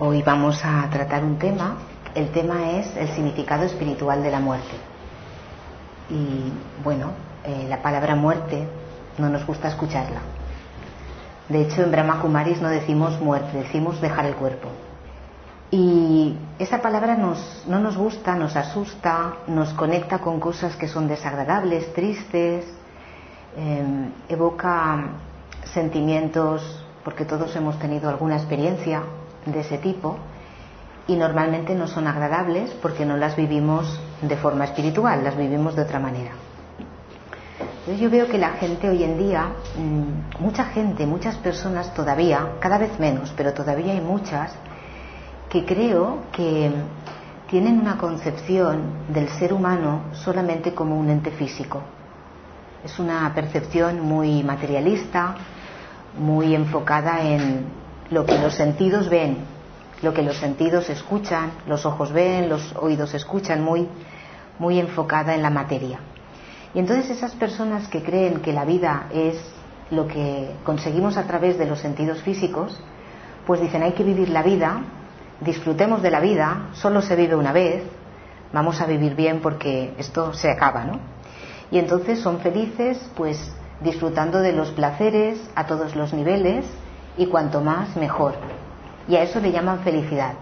Hoy vamos a tratar un tema. El tema es el significado espiritual de la muerte. Y bueno, la palabra muerte no nos gusta escucharla. De hecho, en Brahma Kumaris no decimos muerte, decimos dejar el cuerpo. Y esa palabra no nos gusta, nos asusta, nos conecta con cosas que son desagradables, tristes, evoca sentimientos, porque todos hemos tenido alguna experiencia de ese tipo, y normalmente no son agradables porque no las vivimos de forma espiritual, las vivimos de otra manera. Entonces yo veo que la gente hoy en día, mucha gente, muchas personas todavía, cada vez menos, pero todavía hay muchas, que creo que tienen una concepción del ser humano solamente como un ente físico. Es una percepción muy materialista, muy enfocada en lo que los sentidos ven, lo que los sentidos escuchan, los ojos ven, los oídos escuchan, muy enfocada en la materia. Y entonces esas personas que creen que la vida es lo que conseguimos a través de los sentidos físicos, pues dicen hay que vivir la vida, disfrutemos de la vida, solo se vive una vez, vamos a vivir bien porque esto se acaba, ¿no? Y entonces son felices pues disfrutando de los placeres a todos los niveles y cuanto más mejor. Y a eso le llaman felicidad.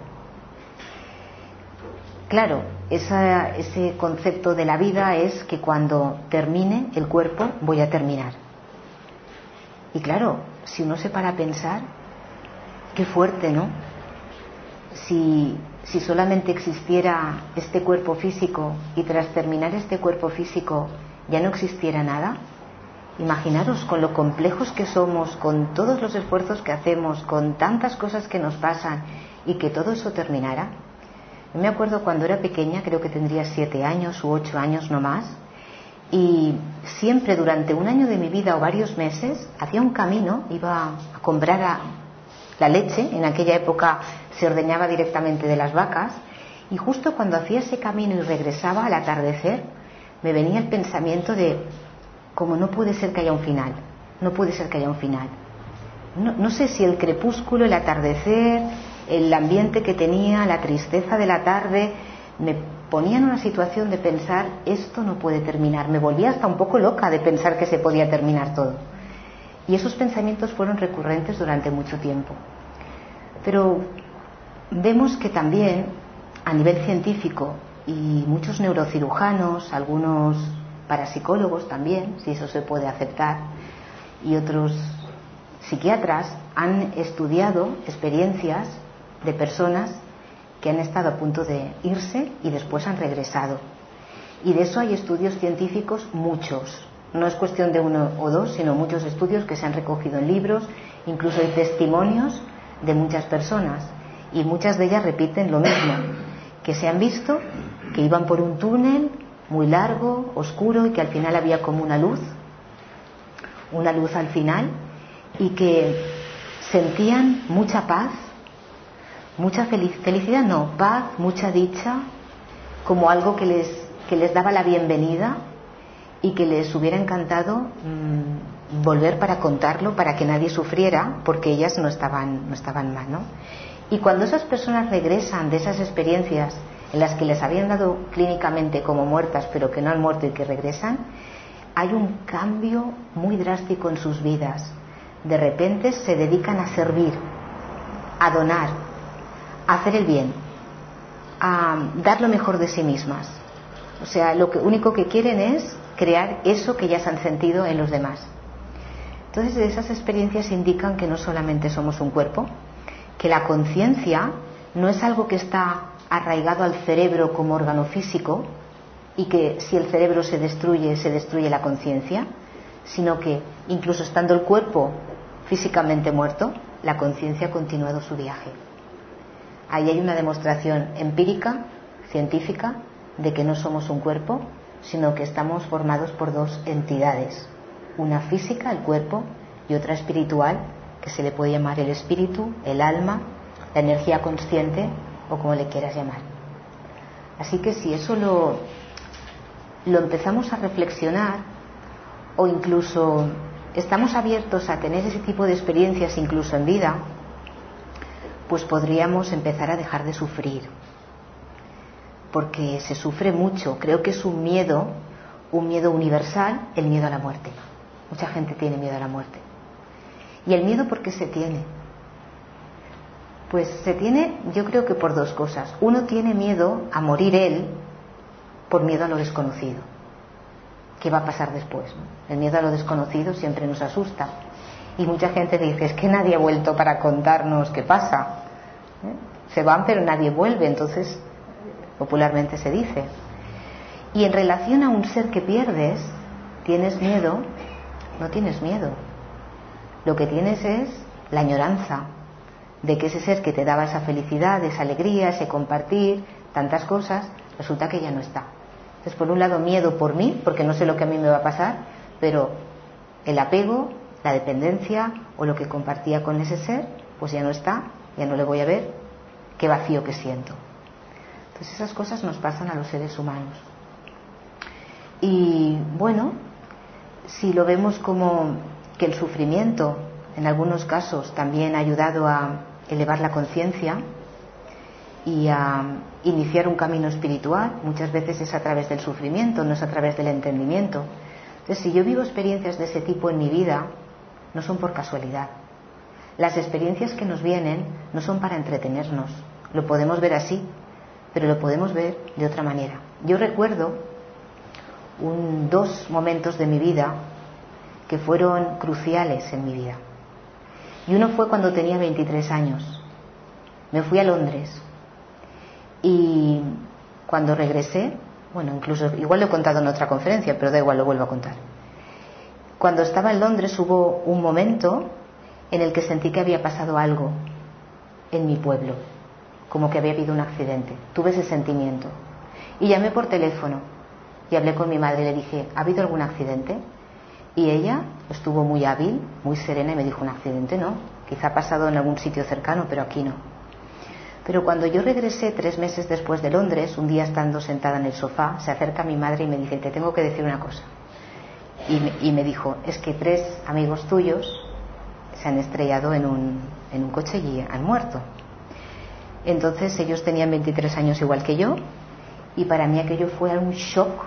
Claro, ese concepto de la vida es que cuando termine el cuerpo voy a terminar. Y claro, si uno se para a pensar, qué fuerte, ¿no? Si solamente existiera este cuerpo físico y tras terminar este cuerpo físico ya no existiera nada, imaginaros con lo complejos que somos, con todos los esfuerzos que hacemos, con tantas cosas que nos pasan y que todo eso terminara. Yo me acuerdo cuando era pequeña, creo que tendría 7 años u 8 años no más, y siempre durante un año de mi vida o varios meses hacía un camino, iba a comprar la leche, en aquella época se ordeñaba directamente de las vacas, y justo cuando hacía ese camino y regresaba al atardecer, me venía el pensamiento de como no puede ser que haya un final, no puede ser que haya un final. No sé si el crepúsculo, el atardecer, el ambiente que tenía, la tristeza de la tarde, me ponía en una situación de pensar, esto no puede terminar. Me volvía hasta un poco loca de pensar que se podía terminar todo. Y esos pensamientos fueron recurrentes durante mucho tiempo. Pero vemos que también, a nivel científico, y muchos neurocirujanos, algunos parapsicólogos también, si eso se puede aceptar, y otros psiquiatras han estudiado experiencias de personas que han estado a punto de irse y después han regresado. Y de eso hay estudios científicos muchos. No es cuestión de uno o dos, sino muchos estudios que se han recogido en libros, incluso hay testimonios de muchas personas, y muchas de ellas repiten lo mismo, que se han visto que iban por un túnel muy largo, oscuro, y que al final había como una luz al final, y que sentían mucha paz, mucha felicidad, no, paz, mucha dicha, como algo que les daba la bienvenida y que les hubiera encantado volver para contarlo, para que nadie sufriera, porque ellas no estaban mal, ¿no? Y cuando esas personas regresan de esas experiencias en las que les habían dado clínicamente como muertas, pero que no han muerto y que regresan, hay un cambio muy drástico en sus vidas. De repente se dedican a servir, a donar, a hacer el bien, a dar lo mejor de sí mismas. O sea, lo único que quieren es crear eso que ya se han sentido en los demás. Entonces, esas experiencias indican que no solamente somos un cuerpo, que la conciencia no es algo que está arraigado al cerebro como órgano físico y que si el cerebro se destruye la conciencia, sino que incluso estando el cuerpo físicamente muerto, la conciencia ha continuado su viaje. Ahí hay una demostración empírica, científica, de que no somos un cuerpo, sino que estamos formados por dos entidades, una física, el cuerpo, y otra espiritual, que se le puede llamar el espíritu, el alma, la energía consciente, o como le quieras llamar. Así que si eso lo empezamos a reflexionar, o incluso estamos abiertos a tener ese tipo de experiencias incluso en vida, pues podríamos empezar a dejar de sufrir, porque se sufre mucho. Creo que es un miedo universal, el miedo a la muerte. Mucha gente tiene miedo a la muerte. ¿Y el miedo por qué se tiene? Pues se tiene, yo creo que por dos cosas. Uno tiene miedo a morir él por miedo a lo desconocido. ¿Qué va a pasar después? El miedo a lo desconocido siempre nos asusta. Y mucha gente dice, es que nadie ha vuelto para contarnos qué pasa. Se van pero nadie vuelve, entonces popularmente se dice. Y en relación a un ser que pierdes, ¿tienes miedo? No tienes miedo. Lo que tienes es la añoranza de que ese ser que te daba esa felicidad, esa alegría, ese compartir, tantas cosas, resulta que ya no está. Entonces, por un lado, miedo por mí, porque no sé lo que a mí me va a pasar, pero el apego, la dependencia o lo que compartía con ese ser, pues ya no está, ya no le voy a ver, qué vacío que siento. Entonces, esas cosas nos pasan a los seres humanos. Y bueno, si lo vemos como que el sufrimiento, en algunos casos, también ha ayudado a elevar la conciencia y a iniciar un camino espiritual, muchas veces es a través del sufrimiento, no es a través del entendimiento. Entonces, si yo vivo experiencias de ese tipo en mi vida, no son por casualidad. Las experiencias que nos vienen no son para entretenernos, lo podemos ver así, pero lo podemos ver de otra manera. Yo recuerdo dos momentos de mi vida que fueron cruciales en mi vida. Y uno fue cuando tenía 23 años. Me fui a Londres y cuando regresé, bueno, incluso igual lo he contado en otra conferencia, pero da igual, lo vuelvo a contar. Cuando estaba en Londres hubo un momento en el que sentí que había pasado algo en mi pueblo, como que había habido un accidente. Tuve ese sentimiento y llamé por teléfono y hablé con mi madre y le dije, ¿ha habido algún accidente? Y ella estuvo muy hábil, muy serena y me dijo, un accidente no, quizá ha pasado en algún sitio cercano, pero aquí no. Pero cuando yo regresé 3 meses después de Londres, un día estando sentada en el sofá, se acerca mi madre y me dice, te tengo que decir una cosa. Y me dijo, es que 3 amigos tuyos se han estrellado en un coche y han muerto. Entonces ellos tenían 23 años igual que yo y para mí aquello fue un shock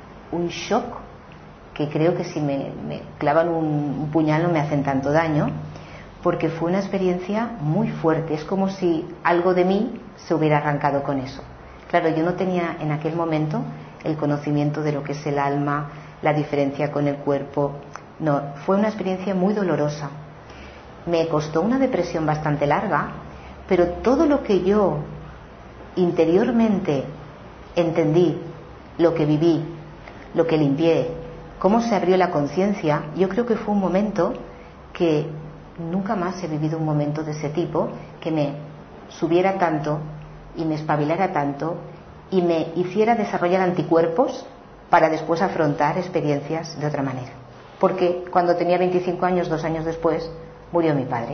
que creo que si me clavan un puñal no me hacen tanto daño, porque fue una experiencia muy fuerte. Es como si algo de mí se hubiera arrancado con eso. Claro, yo no tenía en aquel momento el conocimiento de lo que es el alma, la diferencia con el cuerpo. No, fue una experiencia muy dolorosa. Me costó una depresión bastante larga, pero todo lo que yo interiormente entendí, lo que viví, lo que limpié, cómo se abrió la conciencia, yo creo que fue un momento que nunca más he vivido un momento de ese tipo que me subiera tanto y me espabilara tanto y me hiciera desarrollar anticuerpos para después afrontar experiencias de otra manera. Porque cuando tenía 25 años, 2 años después, murió mi padre.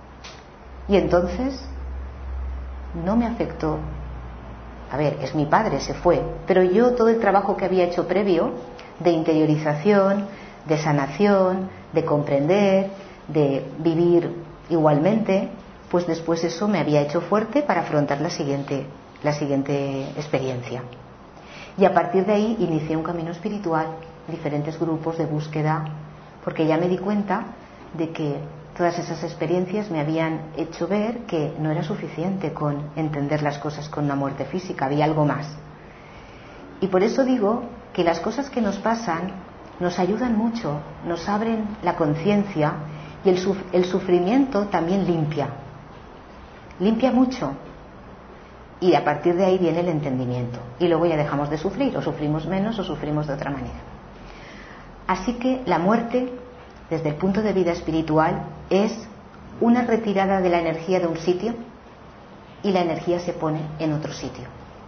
Y entonces no me afectó. A ver, es mi padre, se fue, pero yo todo el trabajo que había hecho previo de interiorización, de sanación, de comprender, de vivir igualmente, pues después eso me había hecho fuerte para afrontar la siguiente experiencia. Y a partir de ahí inicié un camino espiritual, diferentes grupos de búsqueda, porque ya me di cuenta de que todas esas experiencias me habían hecho ver que no era suficiente con entender las cosas con una muerte física, había algo más. Y por eso digo que las cosas que nos pasan nos ayudan mucho, nos abren la conciencia y el sufrimiento también limpia mucho. Y a partir de ahí viene el entendimiento. Y luego ya dejamos de sufrir, o sufrimos menos o sufrimos de otra manera. Así que la muerte, desde el punto de vista espiritual, es una retirada de la energía de un sitio y la energía se pone en otro sitio.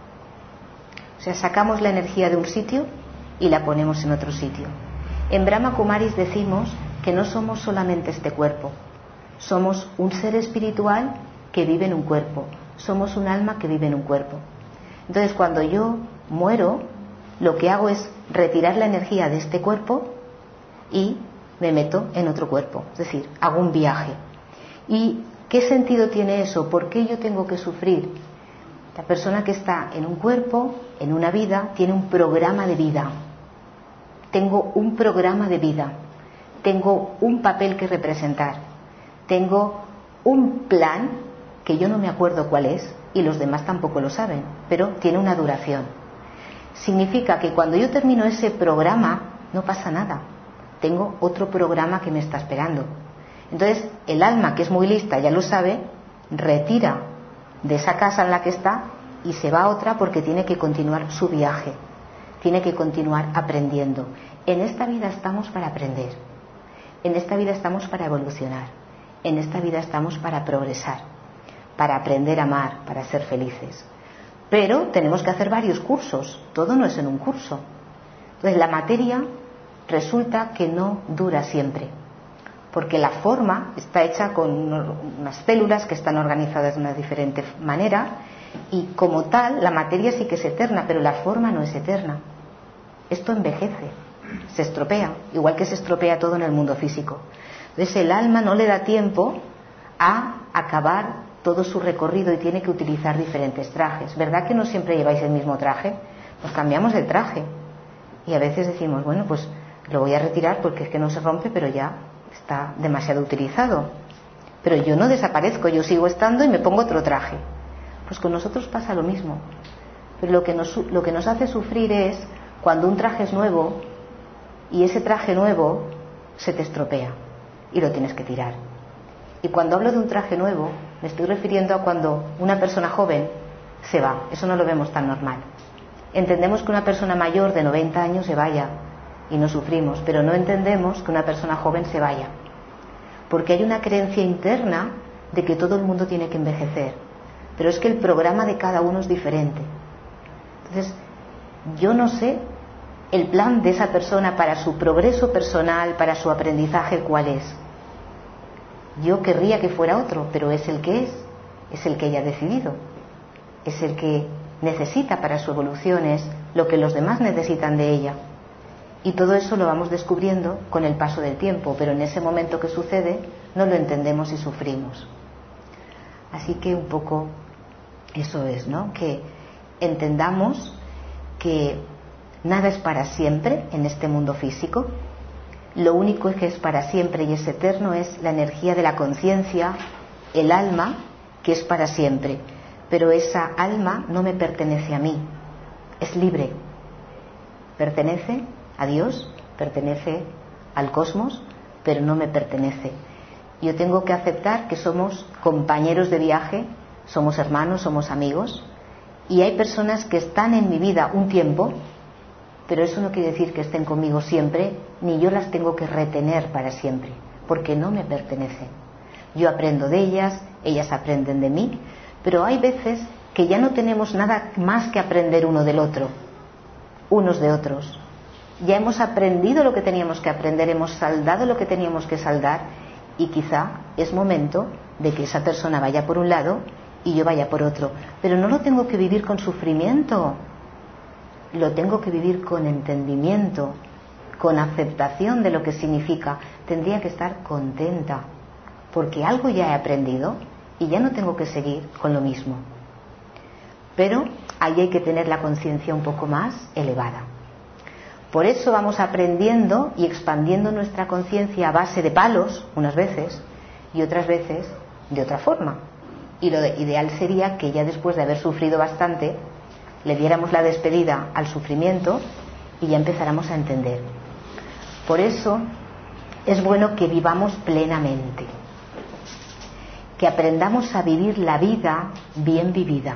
O sea, sacamos la energía de un sitio y la ponemos en otro sitio. En Brahma Kumaris decimos que no somos solamente este cuerpo, somos un ser espiritual que vive en un cuerpo, somos un alma que vive en un cuerpo. Entonces, cuando yo muero, lo que hago es retirar la energía de este cuerpo y me meto en otro cuerpo, es decir, hago un viaje. Y ¿Qué sentido tiene eso? ¿Por qué yo tengo que sufrir? La persona que está en un cuerpo, en una vida, tiene un programa de vida. Tengo un programa de vida. Tengo un papel que representar. Tengo un plan que yo no me acuerdo cuál es y los demás tampoco lo saben, pero tiene una duración. Significa que cuando yo termino ese programa no pasa nada. Tengo otro programa que me está esperando. Entonces el alma, que es muy lista, ya lo sabe, retira de esa casa en la que está y se va a otra porque tiene que continuar su viaje, tiene que continuar aprendiendo. En esta vida estamos para aprender, en esta vida estamos para evolucionar, en esta vida estamos para progresar, para aprender a amar, para ser felices. Pero tenemos que hacer varios cursos, todo no es en un curso. Entonces la materia resulta que no dura siempre, porque la forma está hecha con unas células que están organizadas de una diferente manera y como tal la materia sí que es eterna, pero la forma no es eterna. Esto envejece, se estropea, igual que se estropea todo en el mundo físico. Entonces el alma no le da tiempo a acabar todo su recorrido y tiene que utilizar diferentes trajes. ¿Verdad que no siempre lleváis el mismo traje? Pues cambiamos el traje y a veces decimos, bueno, pues lo voy a retirar porque es que no se rompe, pero ya está demasiado utilizado. Pero yo no desaparezco, yo sigo estando y me pongo otro traje. Pues con nosotros pasa lo mismo. Pero lo que nos hace sufrir es cuando un traje es nuevo y ese traje nuevo se te estropea y lo tienes que tirar. Y cuando hablo de un traje nuevo, me estoy refiriendo a cuando una persona joven se va. Eso no lo vemos tan normal. Entendemos que una persona mayor de 90 años se vaya y no sufrimos, pero no entendemos que una persona joven se vaya. Porque hay una creencia interna de que todo el mundo tiene que envejecer. Pero es que el programa de cada uno es diferente. Entonces, yo no sé el plan de esa persona para su progreso personal, para su aprendizaje, cuál es. Yo querría que fuera otro, pero es el que es el que ella ha decidido, es el que necesita para su evolución, es lo que los demás necesitan de ella. Y todo eso lo vamos descubriendo con el paso del tiempo, pero en ese momento que sucede no lo entendemos y sufrimos. Así que un poco eso es, ¿no? Que entendamos que nada es para siempre en este mundo físico. Lo único que es para siempre y es eterno es la energía de la conciencia, el alma, que es para siempre. Pero esa alma no me pertenece a mí, es libre. Pertenece a Dios, pertenece al cosmos, pero no me pertenece. Yo tengo que aceptar que somos compañeros de viaje, somos hermanos, somos amigos, y hay personas que están en mi vida un tiempo, pero eso no quiere decir que estén conmigo siempre, ni yo las tengo que retener para siempre, porque no me pertenecen. Yo aprendo de ellas, ellas aprenden de mí, pero hay veces que ya no tenemos nada más que aprender uno del otro, unos de otros. Ya hemos aprendido lo que teníamos que aprender, hemos saldado lo que teníamos que saldar, y quizá es momento de que esa persona vaya por un lado y yo vaya por otro. Pero no lo tengo que vivir con sufrimiento, lo tengo que vivir con entendimiento, con aceptación de lo que significa. Tendría que estar contenta, porque algo ya he aprendido y ya no tengo que seguir con lo mismo. Pero ahí hay que tener la conciencia un poco más elevada. Por eso vamos aprendiendo y expandiendo nuestra conciencia a base de palos, unas veces, y otras veces de otra forma. Y lo ideal sería que ya después de haber sufrido bastante, le diéramos la despedida al sufrimiento y ya empezáramos a entender. Por eso es bueno que vivamos plenamente, que aprendamos a vivir la vida bien vivida.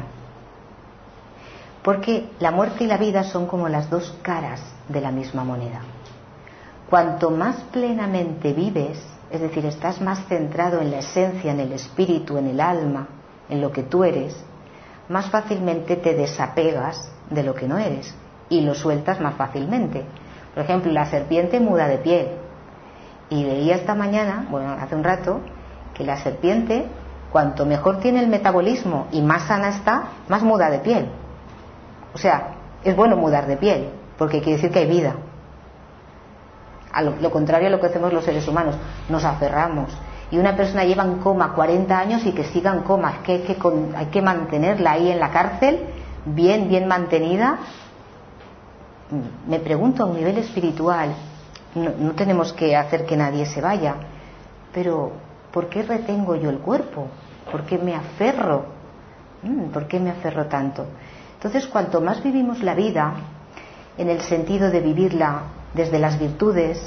Porque la muerte y la vida son como las dos caras de la misma moneda. Cuanto más plenamente vives, es decir, estás más centrado en la esencia, en el espíritu, en el alma, en lo que tú eres, más fácilmente te desapegas de lo que no eres y lo sueltas más fácilmente. Por ejemplo, la serpiente muda de piel. Y leía esta mañana, bueno, hace un rato, que la serpiente, cuanto mejor tiene el metabolismo y más sana está, más muda de piel. O sea, es bueno mudar de piel, porque quiere decir que hay vida. A lo contrario a lo que hacemos los seres humanos, nos aferramos Y una persona lleva en coma 40 años y que siga en coma, hay que mantenerla ahí en la cárcel, bien mantenida. Me pregunto a un nivel espiritual, no tenemos que hacer que nadie se vaya, pero ¿por qué retengo yo el cuerpo? ¿Por qué me aferro? ¿Por qué me aferro tanto? Entonces, cuanto más vivimos la vida, en el sentido de vivirla desde las virtudes,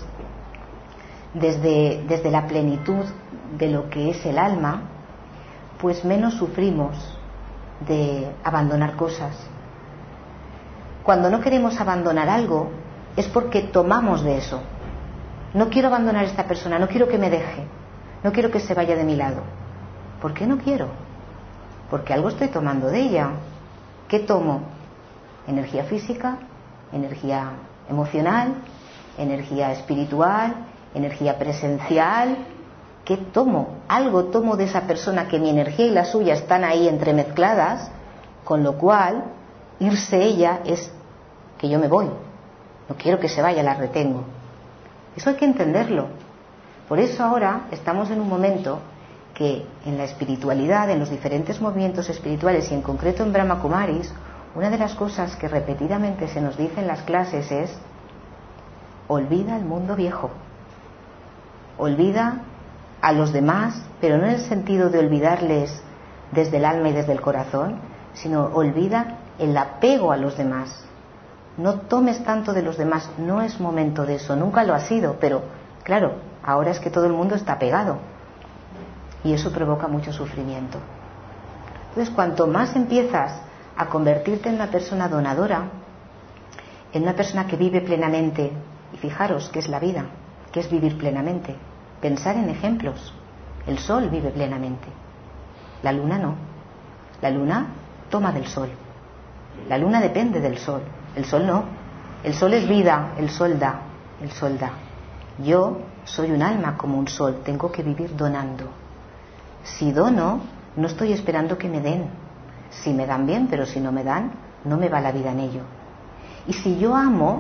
desde la plenitud de lo que es el alma, pues menos sufrimos de abandonar cosas. Cuando no queremos abandonar algo, es porque tomamos de eso. No quiero abandonar a esta persona, no quiero que me deje, no quiero que se vaya de mi lado. ¿Por qué no quiero? Porque algo estoy tomando de ella. ¿Qué tomo? Energía física, energía emocional, energía espiritual, energía presencial. ¿Qué tomo? Algo tomo de esa persona, que mi energía y la suya están ahí entremezcladas, con lo cual irse ella es que yo me voy. No quiero que se vaya, la retengo. Eso hay que entenderlo. Por eso ahora estamos en un momento que en la espiritualidad, en los diferentes movimientos espirituales y en concreto en Brahma Kumaris, una de las cosas que repetidamente se nos dice en las clases es: olvida el mundo viejo, olvida a los demás, pero no en el sentido de olvidarles desde el alma y desde el corazón, sino olvida el apego a los demás. No tomes tanto de los demás, no es momento de eso, nunca lo ha sido, pero claro, ahora es que todo el mundo está pegado y eso provoca mucho sufrimiento. Entonces, cuanto más empiezas a convertirte en una persona donadora, en una persona que vive plenamente, y fijaros qué es la vida, qué es vivir plenamente, pensar en ejemplos. El sol vive plenamente, la luna no. La luna toma del sol, la luna depende del sol, el sol no. El sol es vida, el sol da, el sol da. Yo soy un alma como un sol, tengo que vivir donando. Si dono, no estoy esperando que me den. Si me dan bien, pero si no me dan, no me va la vida en ello. Y si yo amo,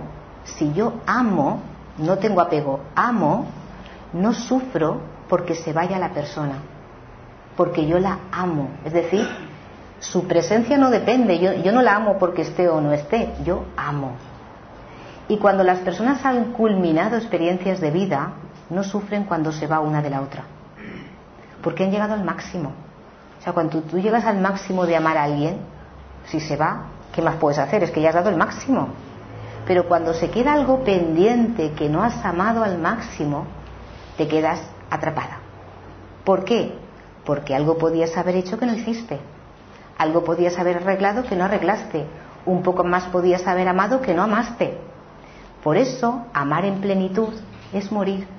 no tengo apego, amo, no sufro porque se vaya la persona, porque yo la amo. Es decir, su presencia no depende, yo no la amo porque esté o no esté, yo amo. Y cuando las personas han culminado experiencias de vida, no sufren cuando se va una de la otra, porque han llegado al máximo. O sea, cuando tú llegas al máximo de amar a alguien, si se va, ¿qué más puedes hacer? Es que ya has dado el máximo. Pero cuando se queda algo pendiente que no has amado al máximo, te quedas atrapada. ¿Por qué? Porque algo podías haber hecho que no hiciste, algo podías haber arreglado que no arreglaste, un poco más podías haber amado que no amaste. Por eso, amar en plenitud es morir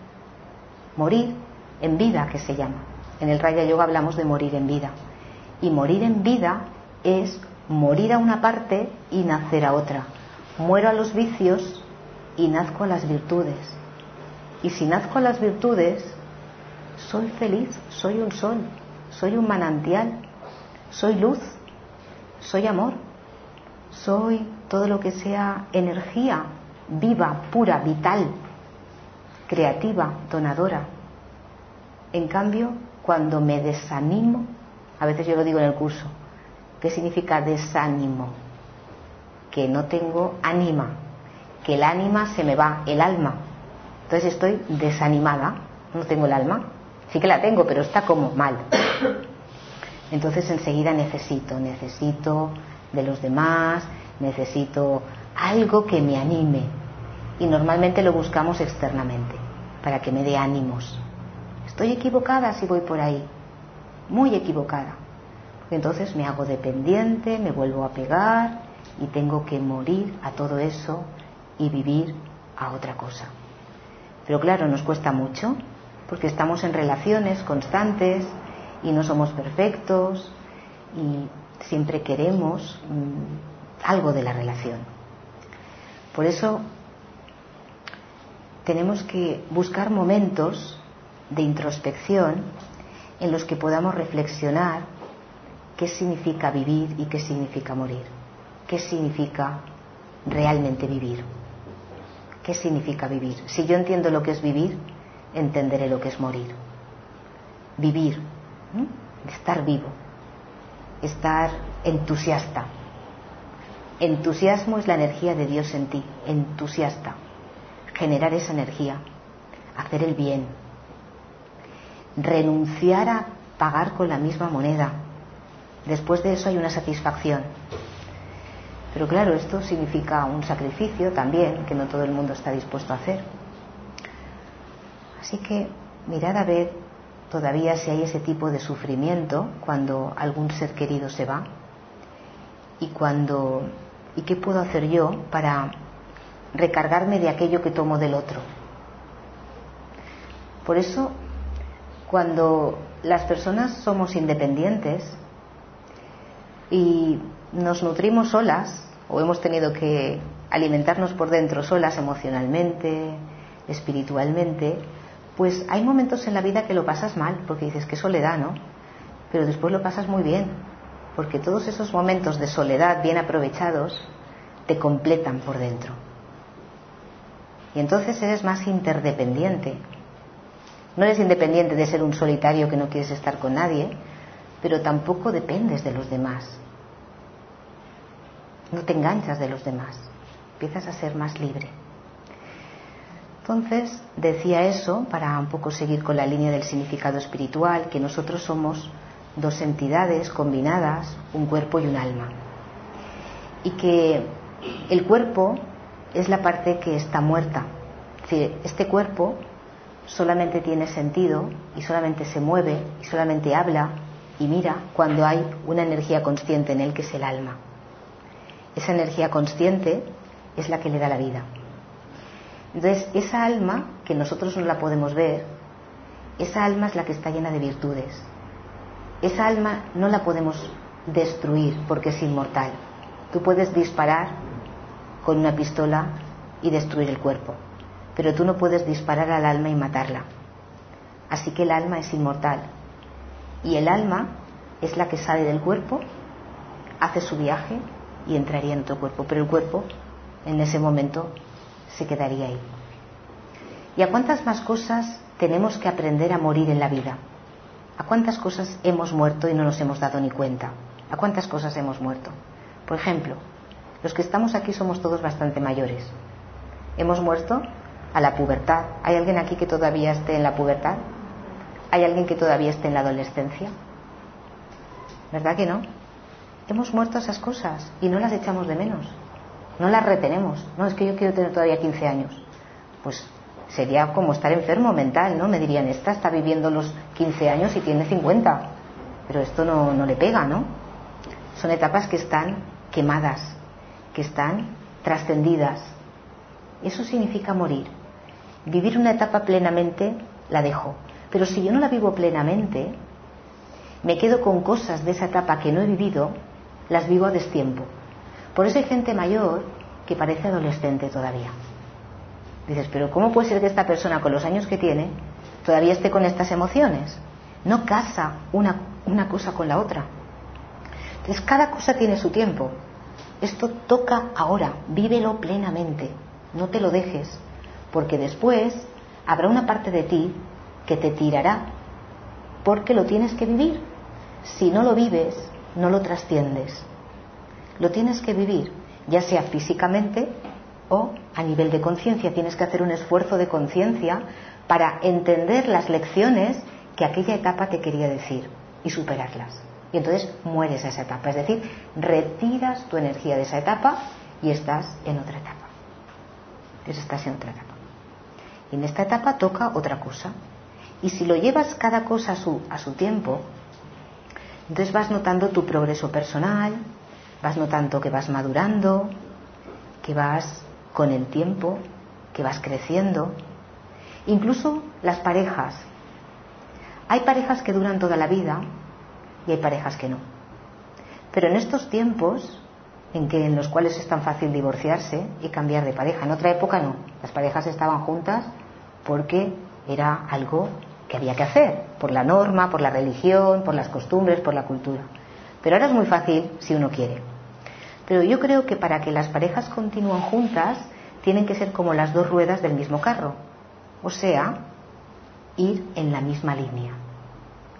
en vida, que se llama. En el Raya Yoga hablamos de morir en vida. Y morir en vida es morir a una parte y nacer a otra. Muero a los vicios y nazco a las virtudes. Y si nazco a las virtudes, soy feliz, soy un sol, soy un manantial, soy luz, soy amor, soy todo lo que sea energía viva, pura, vital, creativa, donadora. En cambio, cuando me desanimo, a veces yo lo digo en el curso, ¿qué significa desánimo? Que no tengo ánima, que el ánima se me va, el alma. Entonces estoy desanimada, no tengo el alma, sí que la tengo, pero está como mal. Entonces enseguida necesito de los demás, necesito algo que me anime. Y normalmente lo buscamos externamente, para que me dé ánimos. Estoy equivocada si voy por ahí, muy equivocada. Entonces me hago dependiente, me vuelvo a pegar y tengo que morir a todo eso y vivir a otra cosa. Pero claro, nos cuesta mucho, porque estamos en relaciones constantes y no somos perfectos y siempre queremos algo de la relación. Por eso tenemos que buscar momentos de introspección en los que podamos reflexionar qué significa vivir y qué significa morir, qué significa realmente vivir, qué significa vivir. Si yo entiendo lo que es vivir, entenderé lo que es morir. vivir, estar vivo, estar entusiasta. Entusiasmo es la energía de Dios en ti, entusiasta. Generar esa energía, hacer el bien, renunciar a pagar con la misma moneda. Después de eso hay una satisfacción. Pero claro, esto significa un sacrificio también, que no todo el mundo está dispuesto a hacer. Así que mirad a ver todavía si hay ese tipo de sufrimiento cuando algún ser querido se va, y qué puedo hacer yo para recargarme de aquello que tomo del otro. Por eso, cuando las personas somos independientes y nos nutrimos solas, o hemos tenido que alimentarnos por dentro solas emocionalmente, espiritualmente, pues hay momentos en la vida que lo pasas mal, porque dices, qué soledad, ¿no? Pero después lo pasas muy bien, porque todos esos momentos de soledad bien aprovechados te completan por dentro. Y entonces eres más interdependiente. No eres independiente de ser un solitario que no quieres estar con nadie, pero tampoco dependes de los demás. No te enganchas de los demás. Empiezas a ser más libre. Entonces decía eso para un poco seguir con la línea del significado espiritual, que nosotros somos dos entidades combinadas, un cuerpo y un alma. Y que el cuerpo es la parte que está muerta. Es decir, este cuerpo solamente tiene sentido y solamente se mueve y solamente habla y mira cuando hay una energía consciente en él, que es el alma. Esa energía consciente es la que le da la vida. Entonces, esa alma, que nosotros no la podemos ver, esa alma es la que está llena de virtudes. Esa alma no la podemos destruir porque es inmortal. Tú puedes disparar con una pistola y destruir el cuerpo, pero tú no puedes disparar al alma y matarla. Así que el alma es inmortal. Y el alma es la que sale del cuerpo, hace su viaje y entraría en otro cuerpo, pero el cuerpo en ese momento se quedaría ahí. ¿Y a cuántas más cosas tenemos que aprender a morir en la vida? ¿A cuántas cosas hemos muerto y no nos hemos dado ni cuenta? ¿A cuántas cosas hemos muerto? Por ejemplo, los que estamos aquí somos todos bastante mayores. Hemos muerto a la pubertad. ¿Hay alguien aquí que todavía esté en la pubertad? ¿Hay alguien que todavía esté en la adolescencia? ¿Verdad que no? Hemos muerto a esas cosas y no las echamos de menos. No las retenemos. No, es que yo quiero tener todavía 15 años. Pues sería como estar enfermo mental, ¿no? Me dirían, esta está viviendo los 15 años y tiene 50. Pero esto no le pega, ¿no? Son etapas que están quemadas, que están trascendidas. Eso significa morir. Vivir una etapa plenamente la dejo. Pero si yo no la vivo plenamente, me quedo con cosas de esa etapa que no he vivido, las vivo a destiempo. Por eso hay gente mayor que parece adolescente todavía. Dices, pero ¿cómo puede ser que esta persona con los años que tiene todavía esté con estas emociones? No casa una cosa con la otra. Entonces cada cosa tiene su tiempo. Esto toca ahora, vívelo plenamente, no te lo dejes, porque después habrá una parte de ti que te tirará, porque lo tienes que vivir. Si no lo vives, no lo trasciendes. Lo tienes que vivir, ya sea físicamente o a nivel de conciencia. Tienes que hacer un esfuerzo de conciencia para entender las lecciones que aquella etapa te quería decir y superarlas. Y entonces mueres a esa etapa, es decir, retiras tu energía de esa etapa y estás en otra etapa. Entonces estás en otra etapa. Y en esta etapa toca otra cosa. Y si lo llevas cada cosa a su tiempo, entonces vas notando tu progreso personal, vas notando que vas madurando, que vas con el tiempo, que vas creciendo. Incluso las parejas. Hay parejas que duran toda la vida y hay parejas que no. Pero en estos tiempos en los cuales es tan fácil divorciarse y cambiar de pareja, en otra época no. Las parejas estaban juntas porque era algo que había que hacer, por la norma, por la religión, por las costumbres, por la cultura. Pero ahora es muy fácil si uno quiere. Pero yo creo que para que las parejas continúen juntas tienen que ser como las dos ruedas del mismo carro, o sea, ir en la misma línea.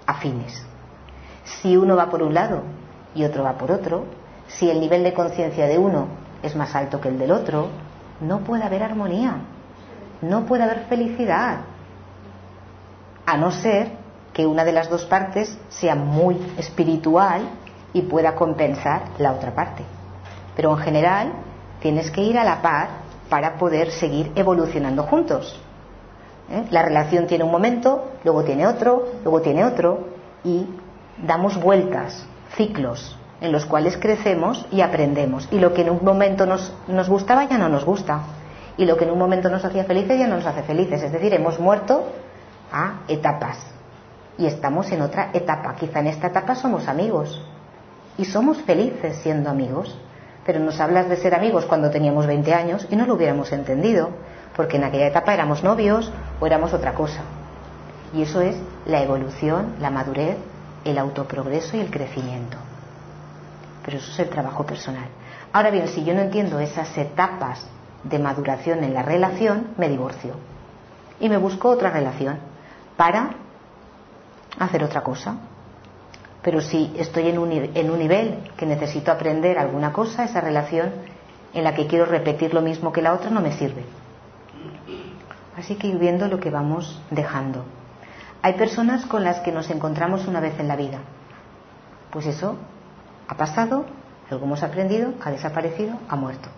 afines. Si uno va por un lado y otro va por otro, si el nivel de conciencia de uno es más alto que el del otro, no puede haber armonía, no puede haber felicidad, a no ser que una de las dos partes sea muy espiritual y pueda compensar la otra parte. Pero en general tienes que ir a la par para poder seguir evolucionando juntos. La relación tiene un momento, luego tiene otro, y damos vueltas, ciclos en los cuales crecemos y aprendemos, y lo que en un momento nos gustaba ya no nos gusta, y lo que en un momento nos hacía felices ya no nos hace felices. Es decir, hemos muerto a etapas y estamos en otra etapa. Quizá en esta etapa somos amigos y somos felices siendo amigos, pero nos hablas de ser amigos cuando teníamos 20 años y no lo hubiéramos entendido, porque en aquella etapa éramos novios o éramos otra cosa. Y eso es la evolución, la madurez, el autoprogreso y el crecimiento. Pero eso es el trabajo personal. Ahora bien, si yo no entiendo esas etapas de maduración en la relación, me divorcio y me busco otra relación para hacer otra cosa. Pero si estoy en un nivel que necesito aprender alguna cosa, esa relación en la que quiero repetir lo mismo que la otra no me sirve. Así que ir viendo lo que vamos dejando. Hay personas con las que nos encontramos una vez en la vida. Pues eso ha pasado, algo hemos aprendido, ha desaparecido, ha muerto.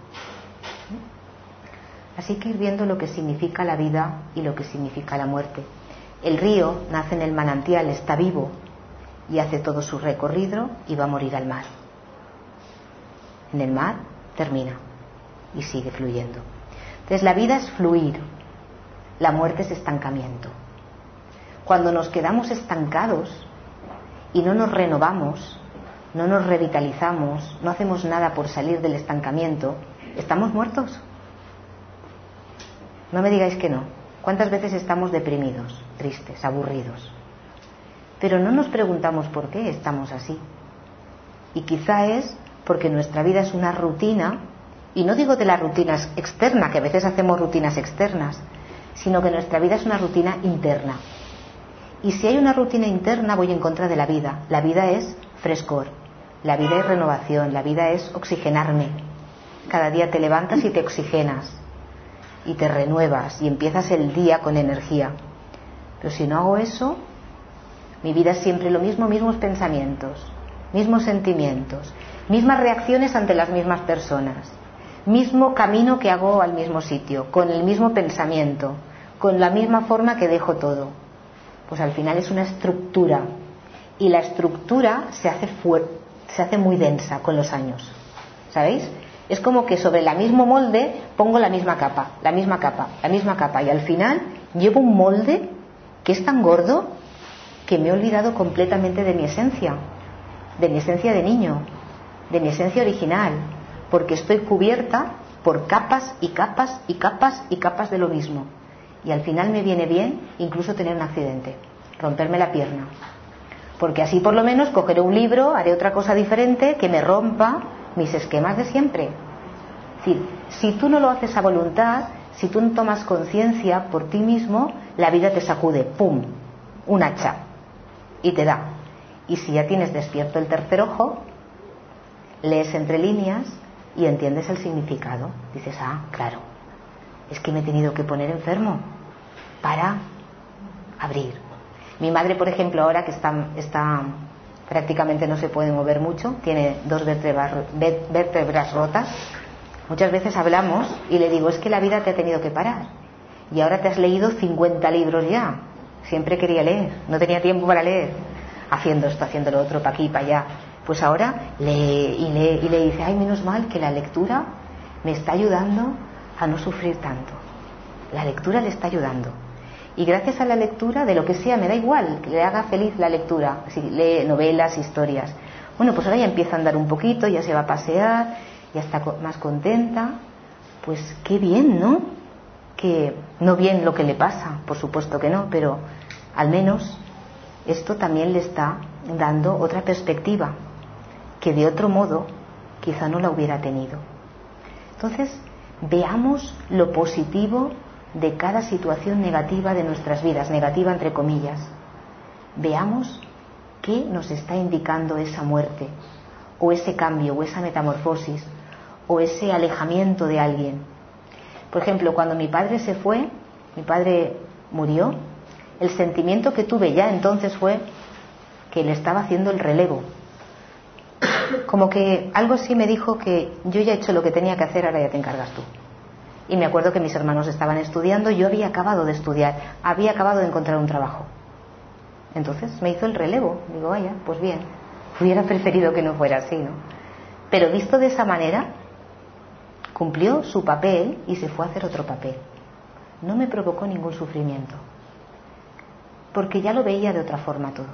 Así que ir viendo lo que significa la vida y lo que significa la muerte. El río nace en el manantial, está vivo y hace todo su recorrido y va a morir al mar. En el mar termina y sigue fluyendo. Entonces la vida es fluir, la muerte es estancamiento. Cuando nos quedamos estancados y no nos renovamos, no nos revitalizamos, no hacemos nada por salir del estancamiento, estamos muertos. No me digáis que no. ¿Cuántas veces estamos deprimidos, tristes, aburridos? Pero no nos preguntamos por qué estamos así. Y quizá es porque nuestra vida es una rutina, y no digo de las rutinas externas, que a veces hacemos rutinas externas, sino que nuestra vida es una rutina interna. Y si hay una rutina interna, voy en contra de la vida. La vida es frescor, la vida es renovación, la vida es oxigenarme. Cada día te levantas y te oxigenas y te renuevas y empiezas el día con energía. Pero si no hago eso, mi vida es siempre lo mismo, mismos pensamientos, mismos sentimientos, mismas reacciones ante las mismas personas, mismo camino que hago al mismo sitio, con el mismo pensamiento, con la misma forma que dejo todo. Pues al final es una estructura, y la estructura se hace muy densa con los años, ¿sabéis? Es como que sobre el mismo molde pongo la misma capa, y al final llevo un molde que es tan gordo que me he olvidado completamente de mi esencia de niño, de mi esencia original, porque estoy cubierta por capas y capas y capas y capas de lo mismo. Y al final me viene bien incluso tener un accidente, romperme la pierna, porque así por lo menos cogeré un libro, haré otra cosa diferente que me rompa mis esquemas de siempre. Es decir, si tú no lo haces a voluntad, si tú no tomas conciencia por ti mismo, la vida te sacude, ¡pum!, un hacha, y te da. Y si ya tienes despierto el tercer ojo, lees entre líneas y entiendes el significado. Dices, ah, claro, es que me he tenido que poner enfermo para abrir. Mi madre, por ejemplo, ahora que está prácticamente no se puede mover mucho, tiene 2 vértebras rotas. Muchas veces hablamos y le digo, es que la vida te ha tenido que parar y ahora te has leído 50 libros ya. Siempre quería leer, no tenía tiempo para leer, haciendo esto, haciendo lo otro, para aquí, para allá. Pues ahora lee y le dice, ay, menos mal que la lectura me está ayudando a no sufrir tanto. La lectura le está ayudando. Y gracias a la lectura, de lo que sea, me da igual, que le haga feliz la lectura. Si lee novelas, historias. Bueno, pues ahora ya empieza a andar un poquito, ya se va a pasear, ya está más contenta. Pues qué bien, ¿no? Que no bien lo que le pasa, por supuesto que no, pero al menos esto también le está dando otra perspectiva, que de otro modo quizá no la hubiera tenido. Entonces, veamos lo positivo de cada situación negativa de nuestras vidas, negativa entre comillas. Veamos ¿Qué nos está indicando esa muerte? O ese cambio, o esa metamorfosis, o ese alejamiento de alguien. Por ejemplo, cuando mi padre se fue, mi padre murió, el sentimiento que tuve ya entonces fue que le estaba haciendo el relevo. Como que algo así me dijo que yo ya he hecho lo que tenía que hacer, ahora ya te encargas tú. Y me acuerdo que mis hermanos estaban estudiando, yo había acabado de estudiar, había acabado de encontrar un trabajo. Entonces me hizo el relevo. Digo, vaya, pues bien, hubiera preferido que no fuera así, ¿no? Pero visto de esa manera, cumplió su papel y se fue a hacer otro papel. No me provocó ningún sufrimiento, porque ya lo veía de otra forma todo.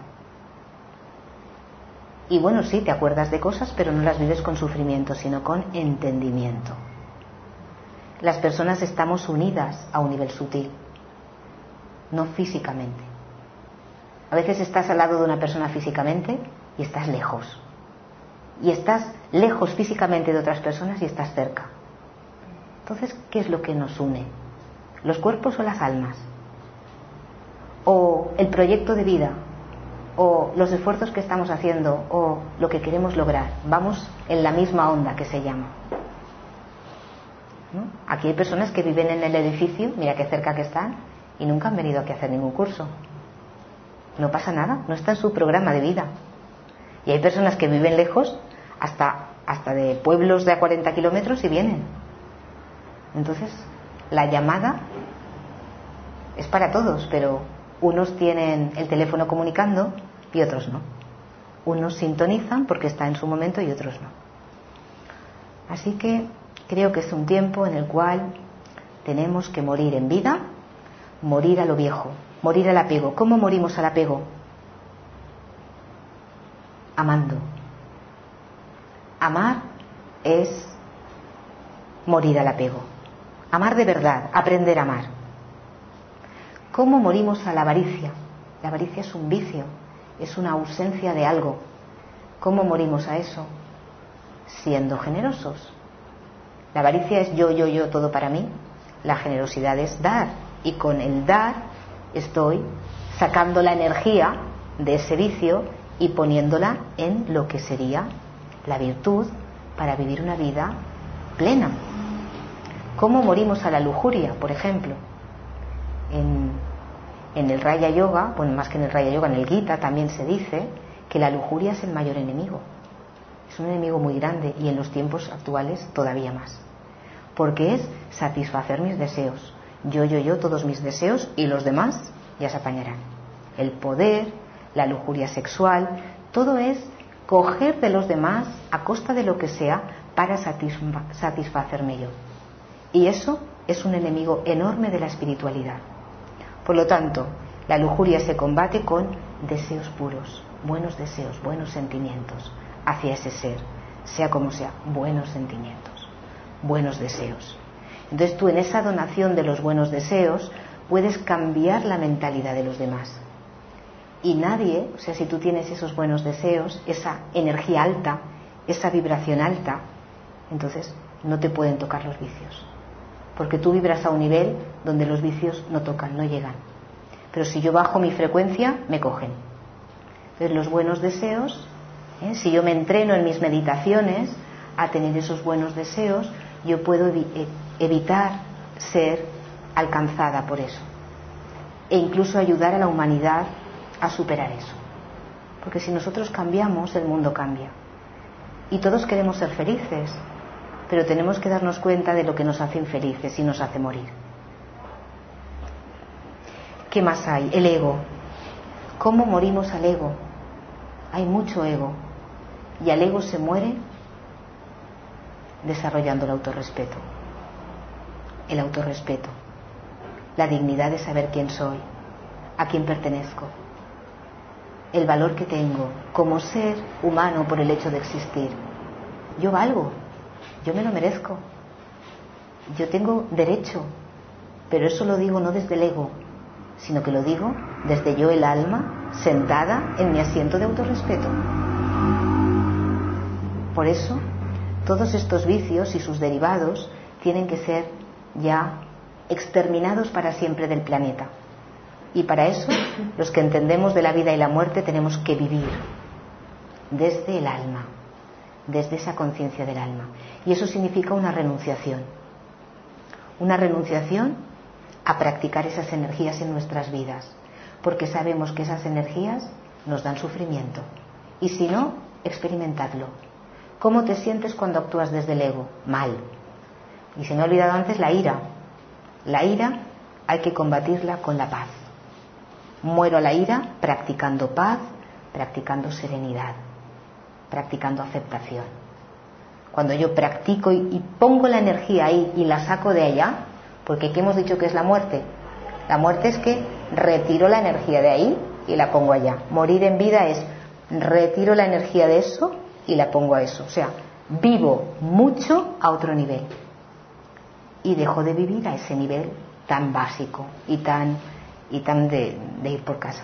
Y bueno, sí, te acuerdas de cosas, pero no las vives con sufrimiento, sino con entendimiento. Las personas estamos unidas a un nivel sutil, no físicamente. A veces estás al lado de una persona físicamente y estás lejos. Y estás lejos físicamente de otras personas y estás cerca. Entonces, ¿qué es lo que nos une? ¿Los cuerpos o las almas? ¿O el proyecto de vida? ¿O los esfuerzos que estamos haciendo? ¿O lo que queremos lograr? Vamos en la misma onda, que se llama, ¿no? Aquí hay personas que viven en el edificio, mira qué cerca que están, y nunca han venido aquí a hacer ningún curso. No pasa nada, no está en su programa de vida. Y hay personas que viven lejos, hasta de pueblos de a 40 kilómetros, y vienen. Entonces, la llamada es para todos, pero unos tienen el teléfono comunicando y otros no. Unos sintonizan porque está en su momento y otros no. Así que creo que es un tiempo en el cual tenemos que morir en vida, morir a lo viejo, morir al apego. ¿Cómo morimos al apego? Amando. Amar es morir al apego. Amar de verdad, aprender a amar. ¿Cómo morimos a la avaricia? La avaricia es un vicio, es una ausencia de algo. ¿Cómo morimos a eso? Siendo generosos. La avaricia es yo, todo para mí. La generosidad es dar. Y con el dar estoy sacando la energía de ese vicio y poniéndola en lo que sería la virtud para vivir una vida plena. ¿Cómo morimos a la lujuria, por ejemplo? En el Raya Yoga, bueno, más que en el Raya Yoga, en el Gita también se dice que la lujuria es el mayor enemigo. Es un enemigo muy grande y en los tiempos actuales todavía más. Porque es satisfacer mis deseos. Yo, todos mis deseos, y los demás ya se apañarán. El poder, la lujuria sexual, todo es coger de los demás a costa de lo que sea para satisfacerme yo. Y eso es un enemigo enorme de la espiritualidad. Por lo tanto, la lujuria se combate con deseos puros, buenos deseos, buenos sentimientos hacia ese ser, sea como sea, buenos sentimientos, buenos deseos. Entonces tú en esa donación de los buenos deseos puedes cambiar la mentalidad de los demás. Y nadie, o sea, si tú tienes esos buenos deseos, esa energía alta, esa vibración alta, entonces no te pueden tocar los vicios. Porque tú vibras a un nivel donde los vicios no tocan, no llegan. Pero si yo bajo mi frecuencia, me cogen. Entonces los buenos deseos, si yo me entreno en mis meditaciones a tener esos buenos deseos, yo puedo evitar ser alcanzada por eso. E incluso ayudar a la humanidad a superar eso. Porque si nosotros cambiamos, el mundo cambia. Y todos queremos ser felices, pero tenemos que darnos cuenta de lo que nos hace infelices y nos hace morir. ¿Qué más hay? El ego. ¿Cómo morimos al ego? Hay mucho ego. Y al ego se muere desarrollando el autorrespeto. El autorrespeto. La dignidad de saber quién soy, a quién pertenezco. El valor que tengo como ser humano por el hecho de existir. Yo valgo. Yo me lo merezco. Yo tengo derecho. Pero eso lo digo no desde el ego, sino que lo digo desde yo, el alma, sentada en mi asiento de autorrespeto. Por eso, todos estos vicios y sus derivados tienen que ser ya exterminados para siempre del planeta. Y para eso, los que entendemos de la vida y la muerte tenemos que vivir desde el alma, desde esa conciencia del alma. Y eso significa una renunciación a practicar esas energías en nuestras vidas, porque sabemos que esas energías nos dan sufrimiento. Y si no, experimentadlo. ¿Cómo te sientes cuando actúas desde el ego? Mal. Y se me ha olvidado antes la ira. La ira hay que combatirla con la paz. Muero a la ira practicando paz, practicando serenidad, practicando aceptación. Cuando yo practico y pongo la energía ahí y la saco de allá, porque ¿qué hemos dicho que es la muerte? La muerte es que retiro la energía de ahí y la pongo allá. Morir en vida es retiro la energía de eso y la pongo a eso. O sea, vivo mucho a otro nivel y dejo de vivir a ese nivel tan básico y tan de ir por casa.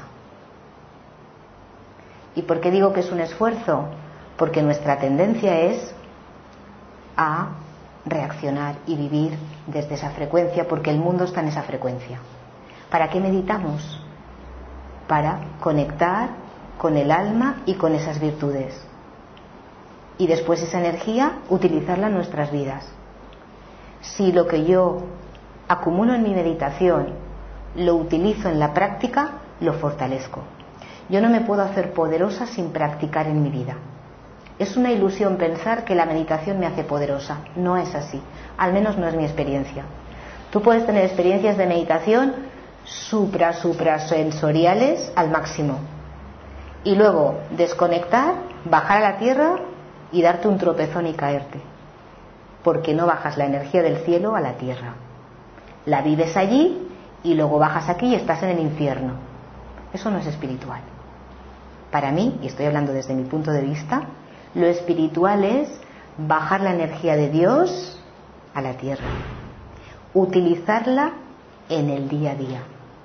¿Y por qué digo que es un esfuerzo? Porque nuestra tendencia es a reaccionar y vivir desde esa frecuencia, porque el mundo está en esa frecuencia. ¿Para qué meditamos? Para conectar con el alma y con esas virtudes. Y después esa energía utilizarla en nuestras vidas. Si lo que yo acumulo en mi meditación lo utilizo en la práctica, lo fortalezco. Yo no me puedo hacer poderosa sin practicar en mi vida. Es una ilusión pensar que la meditación me hace poderosa. No es así. Al menos no es mi experiencia. Tú puedes tener experiencias de meditación suprasensoriales al máximo. Y luego desconectar, bajar a la tierra y darte un tropezón y caerte. Porque no bajas la energía del cielo a la tierra. La vives allí y luego bajas aquí y estás en el infierno. Eso no es espiritual. Para mí, y estoy hablando desde mi punto de vista, lo espiritual es bajar la energía de Dios a la tierra, utilizarla en el día a día.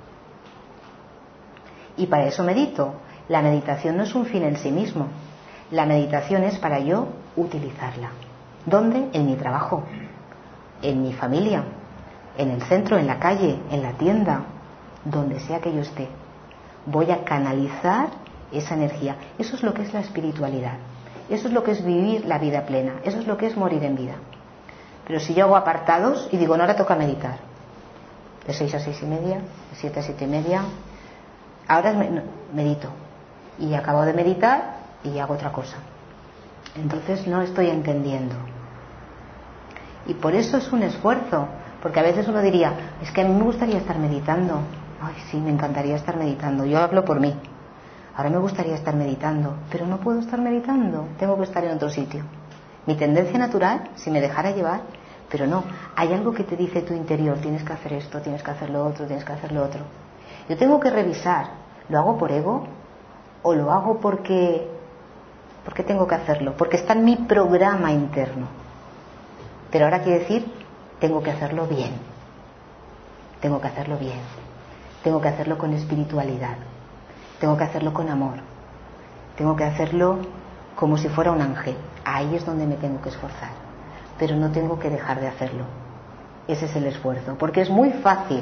Y para eso medito. La meditación no es un fin en sí mismo. La meditación es para yo utilizarla. ¿Dónde? En mi trabajo, en mi familia, en el centro, en la calle, en la tienda, donde sea que yo esté. Voy a canalizar esa energía. Eso es lo que es la espiritualidad. Eso es lo que es vivir la vida plena. Eso es lo que es morir en vida. Pero si yo hago apartados y digo, no, ahora toca meditar. De 6 a 6 y media, de 7 a 7 y media. Ahora medito. Y acabo de meditar y hago otra cosa. Entonces no estoy entendiendo. Y por eso es un esfuerzo. Porque a veces uno diría, es que a mí me gustaría estar meditando. Ay, sí, me encantaría estar meditando. Yo hablo por mí. Ahora me gustaría estar meditando, pero no puedo estar meditando. Tengo que estar en otro sitio. Mi tendencia natural, si me dejara llevar, pero no. Hay algo que te dice tu interior, tienes que hacer esto, tienes que hacer lo otro, tienes que hacer lo otro. Yo tengo que revisar, ¿lo hago por ego? ¿O lo hago porque tengo que hacerlo? Porque está en mi programa interno. Pero ahora quiere decir, tengo que hacerlo bien. Tengo que hacerlo bien. Tengo que hacerlo con espiritualidad. Tengo que hacerlo con amor. Tengo que hacerlo como si fuera un ángel. Ahí es donde me tengo que esforzar. Pero no tengo que dejar de hacerlo. Ese es el esfuerzo. Porque es muy fácil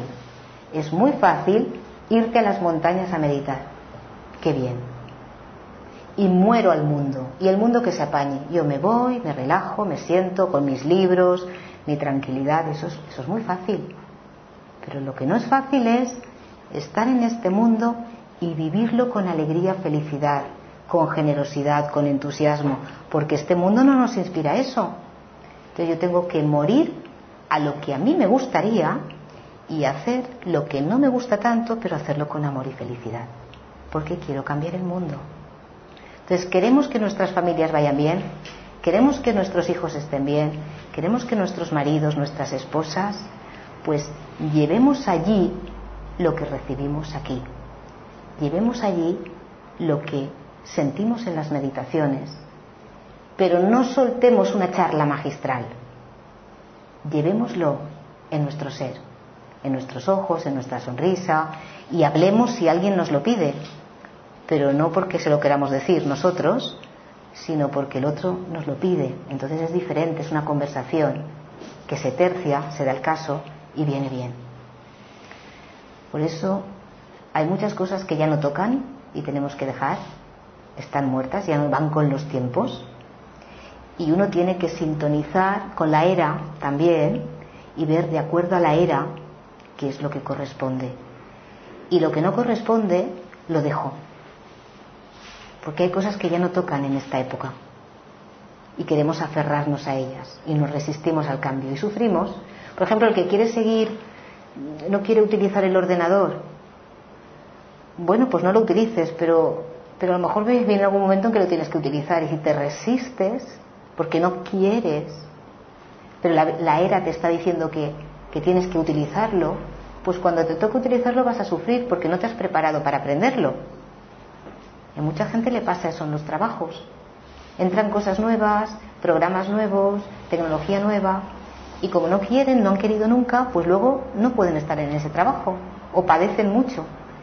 irte a las montañas a meditar. Qué bien. Y muero al mundo. Y el mundo que se apañe. Yo me voy, me relajo, me siento con mis libros, mi tranquilidad. Eso es muy fácil. Pero lo que no es fácil es estar en este mundo y vivirlo con alegría, felicidad, con generosidad, con entusiasmo, porque este mundo no nos inspira eso. Entonces yo tengo que morir a lo que a mí me gustaría y hacer lo que no me gusta tanto, pero hacerlo con amor y felicidad, porque quiero cambiar el mundo. Entonces queremos que nuestras familias vayan bien, queremos que nuestros hijos estén bien, queremos que nuestros maridos, nuestras esposas, pues llevemos allí lo que recibimos aquí. Llevemos allí lo que sentimos en las meditaciones, pero no soltemos una charla magistral. Llevémoslo en nuestro ser, en nuestros ojos, en nuestra sonrisa, y hablemos si alguien nos lo pide, pero no porque se lo queramos decir nosotros, sino porque el otro nos lo pide. Entonces es diferente, es una conversación que se tercia, se da el caso y viene bien. Por eso Hay muchas cosas que ya no tocan y tenemos que dejar, están muertas, ya no van con los tiempos. Y uno tiene que sintonizar con la era también y ver de acuerdo a la era qué es lo que corresponde. Y lo que no corresponde, lo dejo. Porque hay cosas que ya no tocan en esta época. Y queremos aferrarnos a ellas. Y nos resistimos al cambio. Y sufrimos. Por ejemplo, el que quiere seguir, no quiere utilizar el ordenador. Bueno, pues no lo utilices, pero a lo mejor viene algún momento en que lo tienes que utilizar. Y si te resistes, porque no quieres, pero la era te está diciendo que tienes que utilizarlo, pues cuando te toque utilizarlo vas a sufrir porque no te has preparado para aprenderlo. Y a mucha gente le pasa eso en los trabajos. Entran cosas nuevas, programas nuevos, tecnología nueva, y como no quieren, no han querido nunca, pues luego no pueden estar en ese trabajo o padecen mucho.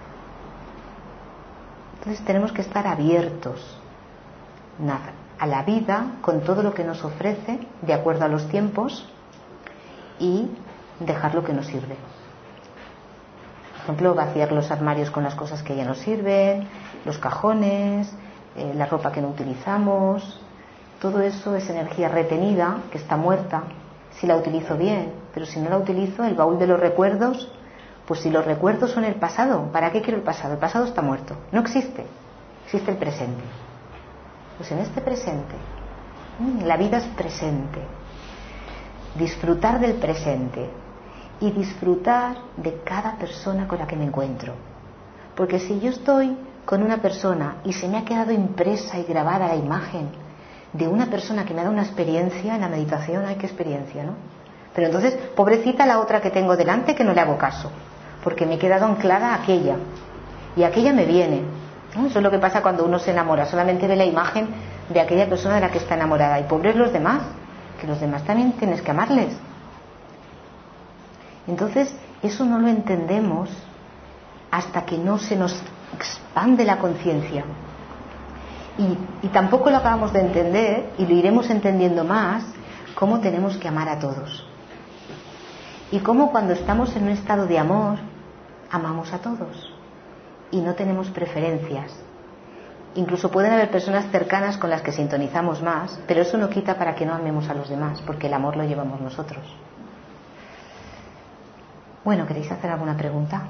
Entonces tenemos que estar abiertos a la vida con todo lo que nos ofrece de acuerdo a los tiempos y dejar lo que nos sirve. Por ejemplo, vaciar los armarios con las cosas que ya nos sirven, los cajones, la ropa que no utilizamos. Todo eso es energía retenida que está muerta si la utilizo bien, pero si no la utilizo, el baúl de los recuerdos, pues si los recuerdos son el pasado, ¿para qué quiero el pasado? El pasado está muerto, no existe, existe el presente. Pues en este presente, la vida es presente, disfrutar del presente y disfrutar de cada persona con la que me encuentro. Porque si yo estoy con una persona y se me ha quedado impresa y grabada la imagen de una persona que me ha dado una experiencia en la meditación, ¡ay, qué experiencia!, ¿no? Pero entonces, pobrecita la otra que tengo delante que no le hago caso, porque me he quedado anclada a aquella, y aquella me viene, ¿no? Eso es lo que pasa cuando uno se enamora, solamente ve la imagen de aquella persona de la que está enamorada, y pobres los demás, que los demás también tienes que amarles. Entonces, eso no lo entendemos hasta que no se nos expande la conciencia. Y tampoco lo acabamos de entender, y lo iremos entendiendo más, cómo tenemos que amar a todos. Y cómo cuando estamos en un estado de amor, amamos a todos. Y no tenemos preferencias. Incluso pueden haber personas cercanas con las que sintonizamos más, pero eso no quita para que no amemos a los demás, porque el amor lo llevamos nosotros. Bueno, ¿queréis hacer alguna pregunta?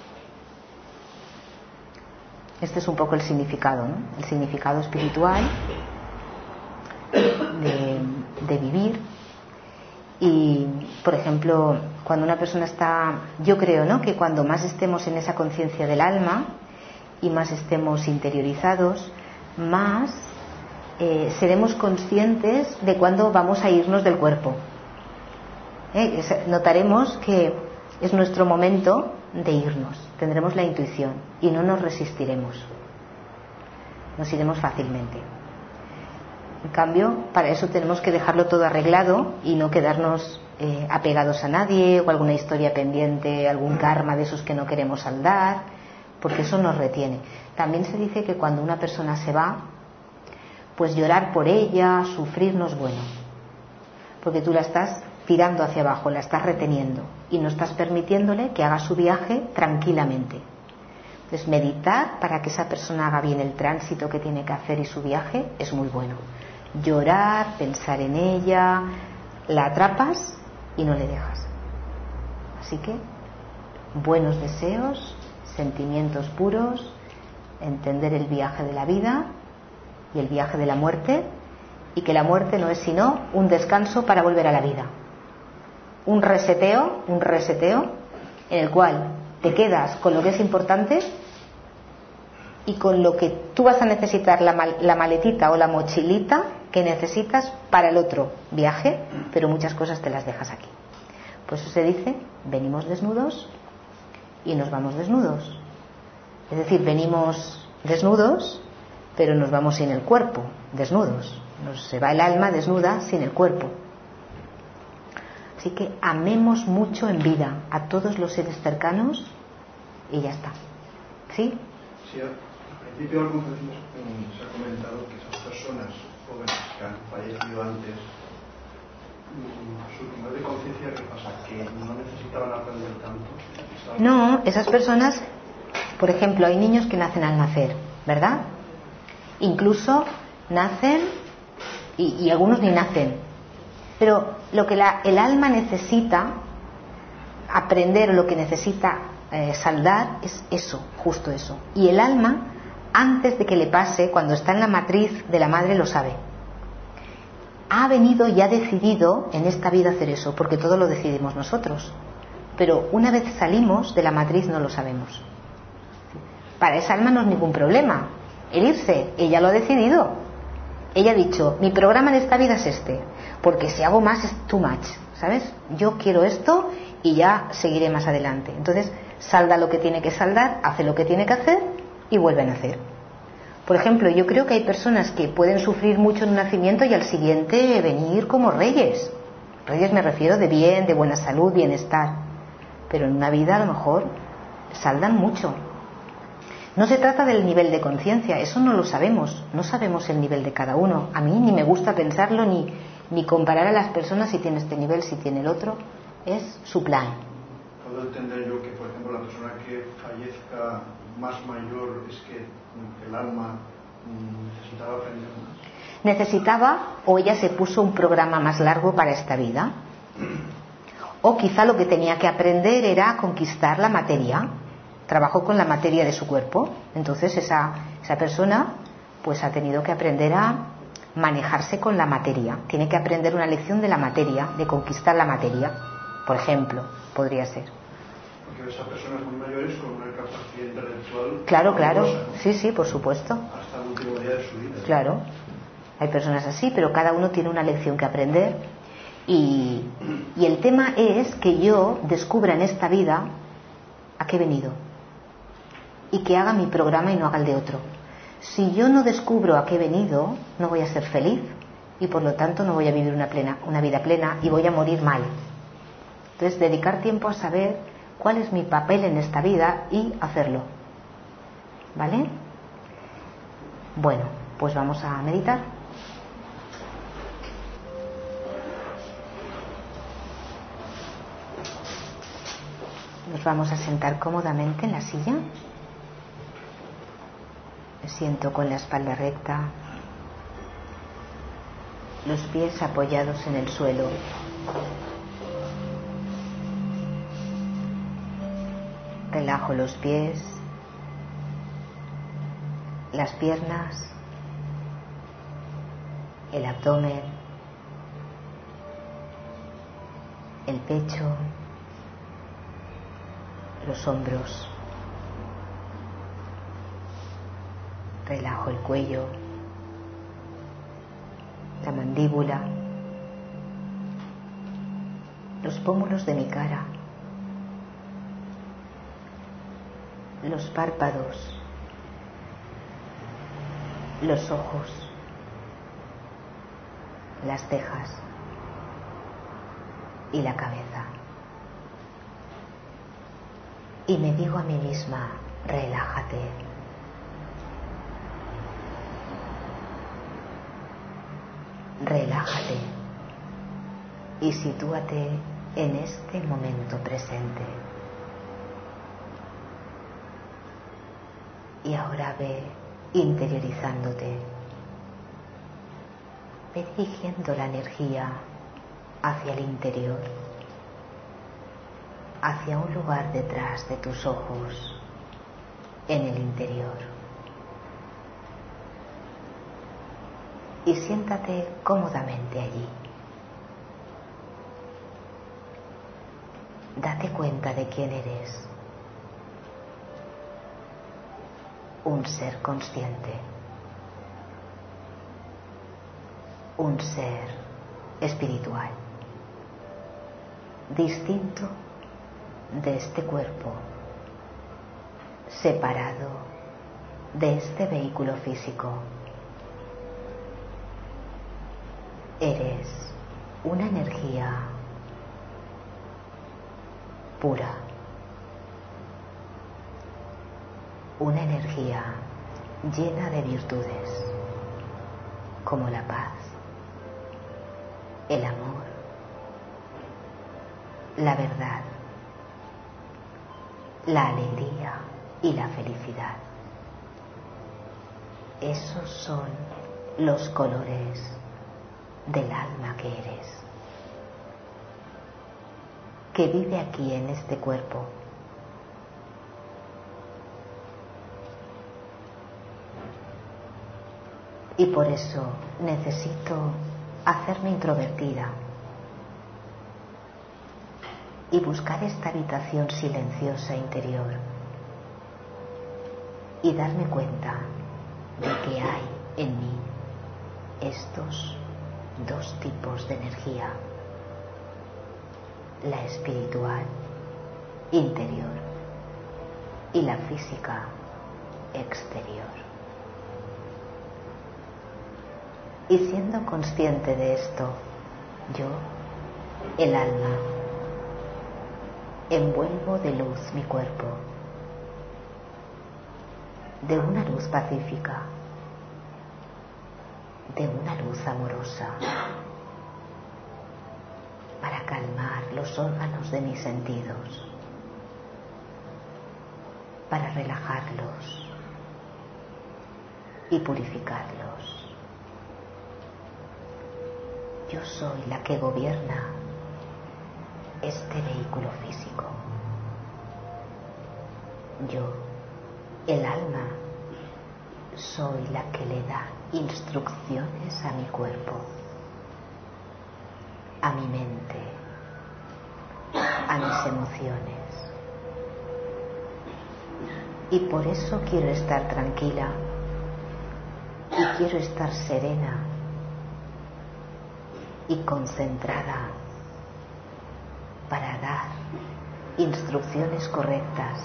Este es un poco el significado, ¿no? El significado espiritual de vivir. Y, por ejemplo, cuando una persona está, yo creo, ¿no?, que cuando más estemos en esa conciencia del alma y más estemos interiorizados, más seremos conscientes de cuándo vamos a irnos del cuerpo. Notaremos que es nuestro momento de irnos, tendremos la intuición y no nos resistiremos, nos iremos fácilmente. En cambio, para eso tenemos que dejarlo todo arreglado y no quedarnos apegados a nadie o alguna historia pendiente, algún karma de esos que no queremos saldar, porque eso nos retiene. También se dice que cuando una persona se va, pues llorar por ella, sufrir no es bueno, porque tú la estás tirando hacia abajo, la estás reteniendo y no estás permitiéndole que haga su viaje tranquilamente. Entonces, meditar para que esa persona haga bien el tránsito que tiene que hacer y su viaje es muy bueno. Llorar, pensar en ella, la atrapas y no le dejas. Así que, buenos deseos, sentimientos puros, entender el viaje de la vida y el viaje de la muerte, y que la muerte no es sino un descanso para volver a la vida. Un reseteo en el cual te quedas con lo que es importante y con lo que tú vas a necesitar, la maletita o la mochilita que necesitas para el otro viaje, pero muchas cosas te las dejas aquí. Por eso se dice, venimos desnudos y nos vamos desnudos. Es decir, venimos desnudos, pero nos vamos sin el cuerpo, desnudos. Se va el alma desnuda sin el cuerpo. Así que amemos mucho en vida a todos los seres cercanos y ya está. ¿Sí? Sí, al principio del conferencia se ha comentado que esas personas jóvenes que han fallecido antes, su nivel de conciencia, ¿qué pasa? ¿Que no necesitaban aprender tanto? No, esas personas Por ejemplo, hay niños que nacen al nacer, ¿verdad? Incluso nacen y algunos ni nacen. Pero lo que el alma necesita aprender, o lo que necesita saldar, es eso, justo eso. Y el alma, antes de que le pase, cuando está en la matriz de la madre, lo sabe. Ha venido y ha decidido en esta vida hacer eso, porque todo lo decidimos nosotros. Pero una vez salimos de la matriz no lo sabemos. Para esa alma no es ningún problema el irse, ella lo ha decidido. Ella ha dicho, mi programa en esta vida es este, porque si hago más es too much, ¿sabes? Yo quiero esto y ya seguiré más adelante. Entonces salda lo que tiene que saldar, hace lo que tiene que hacer y vuelve a nacer. Por ejemplo, yo creo que hay personas que pueden sufrir mucho en un nacimiento y al siguiente venir como reyes. Reyes me refiero de bien, de buena salud, bienestar. Pero en una vida a lo mejor saldan mucho. No se trata del nivel de conciencia, eso no lo sabemos. No sabemos el nivel de cada uno. A mí ni me gusta pensarlo ni comparar a las personas si tiene este nivel, si tiene el otro. Es su plan. ¿Puedo entender yo que, por ejemplo, la persona que fallezca más mayor es que el alma necesitaba aprender más? Necesitaba, o ella se puso un programa más largo para esta vida, o quizá lo que tenía que aprender era conquistar la materia. Trabajó con la materia de su cuerpo, entonces esa persona pues ha tenido que aprender a manejarse con la materia. Tiene que aprender una lección de la materia, de conquistar la materia, por ejemplo, podría ser. Porque esa persona es muy mayores con una capacidad intelectual. Claro, claro, ¿no? sí, por supuesto. Hasta el último día de su vida. Claro, hay personas así, pero cada uno tiene una lección que aprender. Y el tema es que yo descubra en esta vida a qué he venido y que haga mi programa y no haga el de otro. Si yo no descubro a qué he venido, no voy a ser feliz y por lo tanto no voy a vivir una vida plena y voy a morir mal. Entonces, dedicar tiempo a saber cuál es mi papel en esta vida y hacerlo. ¿Vale? Bueno, pues vamos a meditar. Nos vamos a sentar cómodamente en la silla. Me siento con la espalda recta, los pies apoyados en el suelo. Relajo los pies, las piernas, el abdomen, el pecho, los hombros. Relajo el cuello, la mandíbula, los pómulos de mi cara, los párpados, los ojos, las cejas y la cabeza. Y me digo a mí misma, relájate. Relájate y sitúate en este momento presente. Y ahora ve interiorizándote, ve dirigiendo la energía hacia el interior, hacia un lugar detrás de tus ojos, en el interior. Y siéntate cómodamente allí. Date cuenta de quién eres. Un ser consciente. Un ser espiritual. Distinto de este cuerpo. Separado de este vehículo físico. Eres una energía pura, una energía llena de virtudes, como la paz, el amor, la verdad, la alegría, y la felicidad. Esos son los colores del alma que eres, que vive aquí en este cuerpo. Y por eso necesito hacerme introvertida y buscar esta habitación silenciosa interior y darme cuenta de que hay en mí estos dos tipos de energía, la espiritual interior y la física exterior. Y siendo consciente de esto, yo, el alma, envuelvo de luz mi cuerpo, de una luz pacífica, de una luz amorosa, para calmar los órganos de mis sentidos, para relajarlos y purificarlos. Yo soy la que gobierna este vehículo físico. Yo, el alma, soy la que le da instrucciones a mi cuerpo, a mi mente, a mis emociones. Y por eso quiero estar tranquila y quiero estar serena y concentrada para dar instrucciones correctas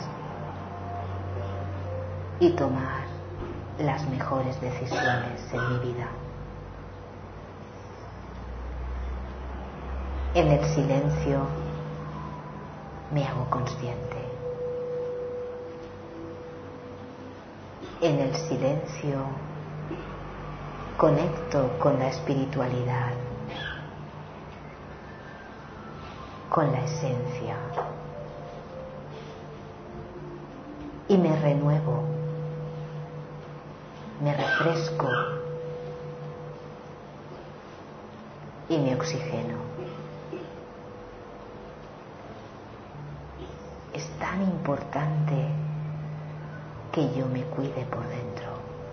y tomar las mejores decisiones en mi vida. En el silencio me hago consciente. En el silencio conecto con la espiritualidad, con la esencia, y me renuevo, me refresco y me oxigeno. Es tan importante que yo me cuide por dentro.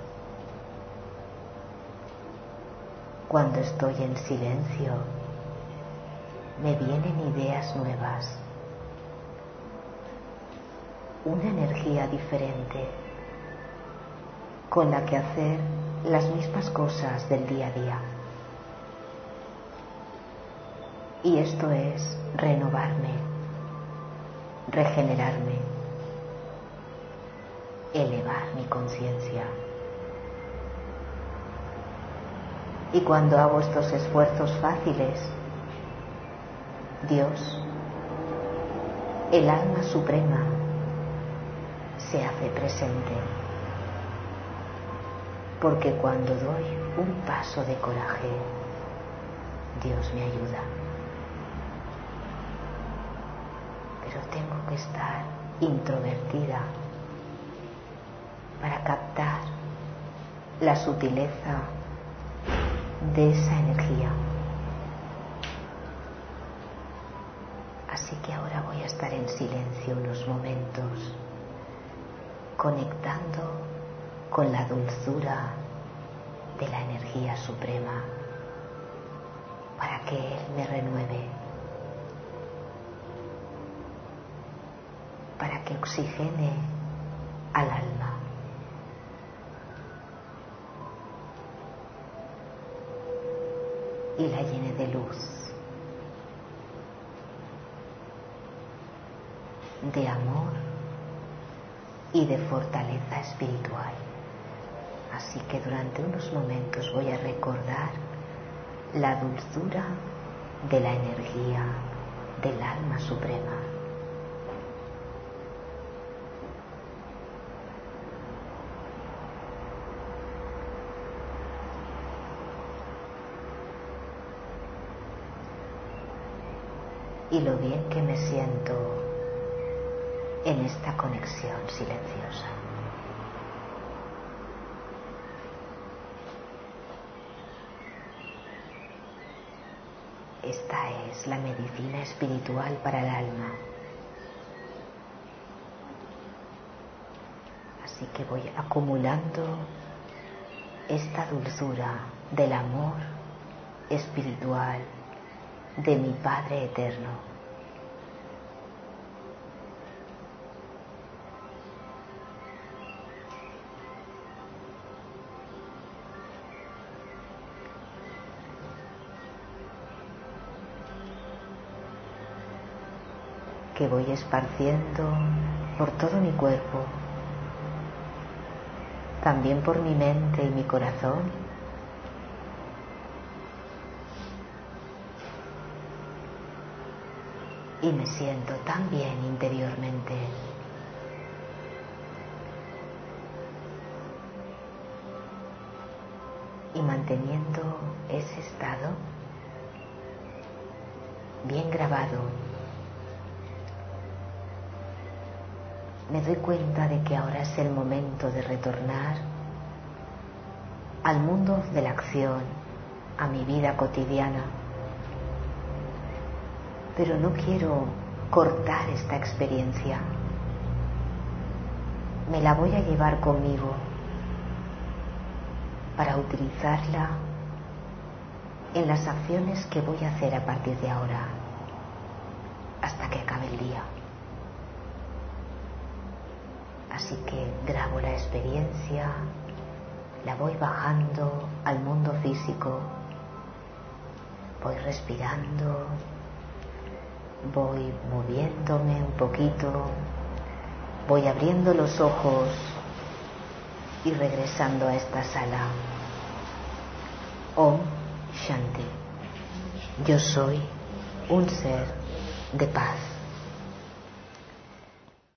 Cuando estoy en silencio, me vienen ideas nuevas, una energía diferente con la que hacer las mismas cosas del día a día. Y esto es renovarme, regenerarme, elevar mi conciencia. Y cuando hago estos esfuerzos fáciles, Dios, el alma suprema, se hace presente. Porque cuando doy un paso de coraje, Dios me ayuda. Pero tengo que estar introvertida para captar la sutileza de esa energía. Así que ahora voy a estar en silencio unos momentos, conectando con la dulzura de la energía suprema, para que Él me renueve, para que oxigene al alma. Y la llene de luz, de amor y de fortaleza espiritual. Así que durante unos momentos voy a recordar la dulzura de la energía del alma suprema. Y lo bien que me siento en esta conexión silenciosa. Esta es la medicina espiritual para el alma. Así que voy acumulando esta dulzura del amor espiritual de mi Padre Eterno. Que voy esparciendo por todo mi cuerpo, también por mi mente y mi corazón, y me siento tan bien interiormente. Y manteniendo ese estado bien grabado, me doy cuenta de que ahora es el momento de retornar al mundo de la acción, a mi vida cotidiana. Pero no quiero cortar esta experiencia. Me la voy a llevar conmigo para utilizarla en las acciones que voy a hacer a partir de ahora, hasta que acabe el día. Así que grabo la experiencia, la voy bajando al mundo físico, voy respirando, voy moviéndome un poquito, voy abriendo los ojos y regresando a esta sala. Om Shanti. Yo soy un ser de paz.